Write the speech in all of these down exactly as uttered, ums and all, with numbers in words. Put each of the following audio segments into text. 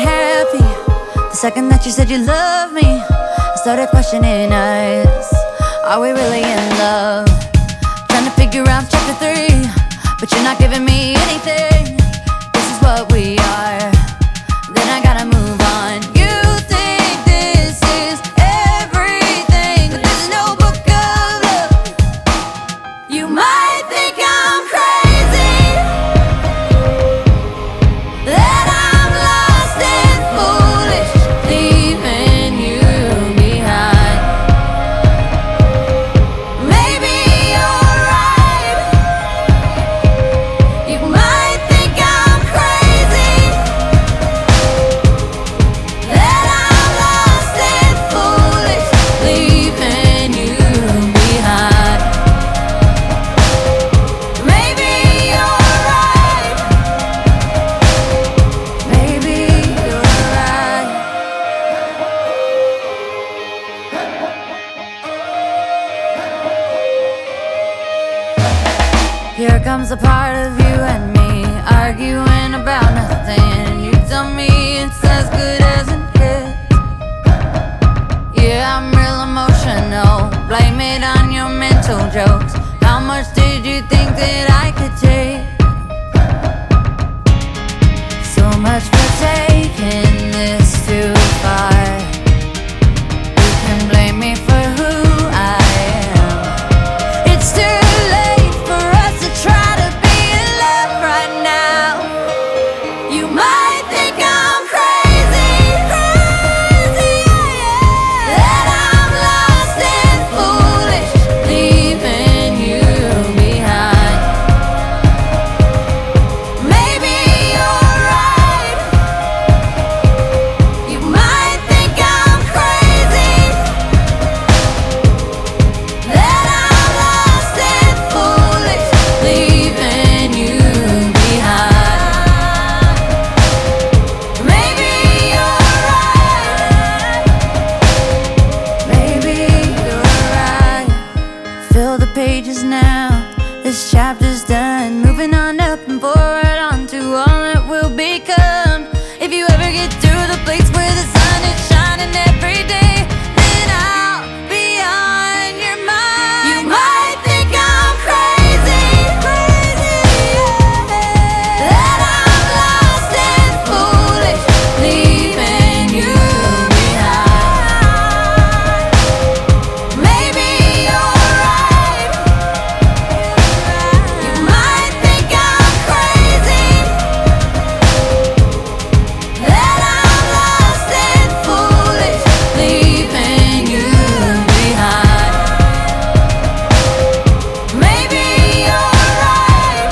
happy. The second that you said you loved me, I started questioning us. Are we really in love? Trying to figure out chapter three, but you're not giving me anything. This is what we are, then I gotta move on. You think this is everything, but this is no book of love. You might think I'm crazy, that I'm lost and foolish, leaving you behind. Maybe you're right. You might think I'm crazy, that I'm lost and foolish, leaving you behind. Maybe you're right. Maybe you're right. Here comes a part of you and me arguing about nothing. You tell me it's as good as it gets. Yeah, I'm real emotional. Blame it on your mental jokes. How much did you think that I could take? So much for taking this too far. You can blame me for who I am. It's too late for us to try to be in love right now. You might think I'm crazy, crazy, yeah, that I'm lost and foolish, leaving you behind. Maybe you're right. You might think I'm crazy, that I'm lost and foolish, leaving you behind. Maybe you're right. Maybe you're right. Fill the pages now. This chapter's done. Moving on up and forward onto all that will become. If you ever get to the place where the sun is shining every day, then I'll be on your mind. You might think I'm crazy, crazy, yeah, that I'm lost and foolish, leaving you behind. Maybe you're right. You might think I'm crazy, that I'm lost and foolish, leaving you behind. Maybe you're right.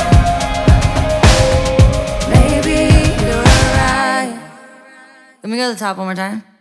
Maybe you're right. Let me go to the top one more time.